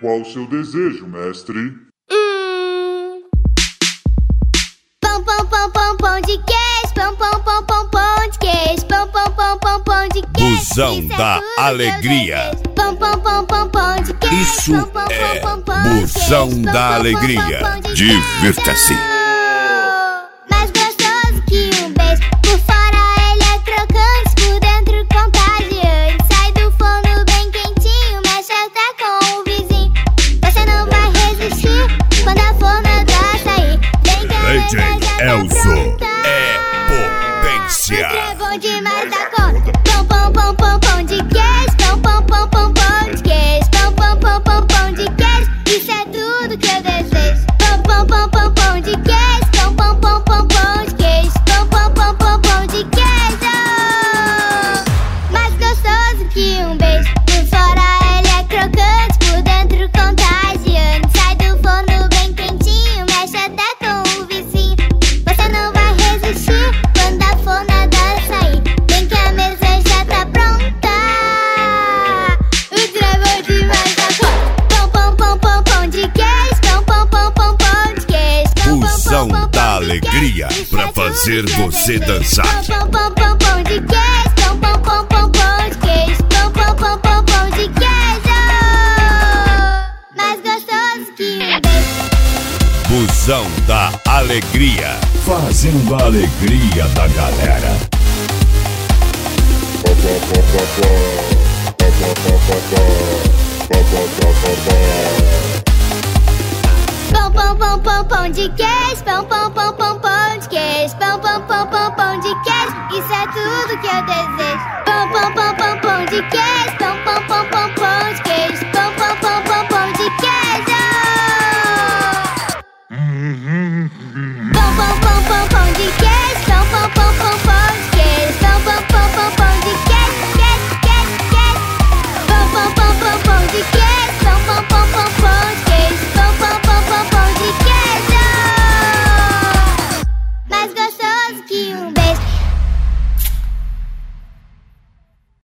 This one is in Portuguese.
Qual o seu desejo, mestre? Pão, pão, pão, pão, pão de queijo. Pão, pão, pão, pão, pão de queijo. Pão, pão, pão, pão, pão de queijo. Busão da Alegria. Pão, pão, pão, pão, pão de queijo. Isso é Busão da Alegria. Divirta-se. Mais gostoso que um beijo. Por fora ele é crocante, por dentro contagiante. Sai do forno bem quentinho, mexe até com o vizinho. Você não vai resistir quando a fornada sair. Vem cá, DJ Elzo é potência. é bom demais da conta. Pão, pão, pão, pão, pão de queijo. Pão, pão, pão, pão, pão de queijo. Pão, pão, pão, pão, pão de queijo. Isso é tudo que eu desejo. Pão, pão, pão, pão, pão de queijo. Pão, pão, pão, pão, pão de queijo. Pão, pão, pão, pão, pão de queijo. Mais gostoso que um beijo. Por fora ele é crocante, por dentro contagiante. Sai do forno bem quentinho, mexe até com o vizinho. Você não vai resistir quando a fornada sair. Vem que a mesa já tá pronta. O travou demais da conta. Pão, pão, pão, pão, pão de queijo. Pão, pão, pão, pão, pão de queijo. Pão, pão, Busão pão, pão, da pão de Alegria queijo. pra fazer você dançar. Pão, pão, pão, pão de queijo. Pão, pão, pão, pão, pão de queijo. Pão, pão, pão, pão, pão de queijo. Mais gostoso que um beijo. Busão da Alegria. Fazendo a alegria da galera. Pão, pão, pão, pão, pão de queijo. Pão, pão, pão, pão, pão de queijo. Pão, pão, pão, pão, pão de queijo. Isso é tudo que eu desejo. Pão, pão, pão, pão, pão de queijo. Pão,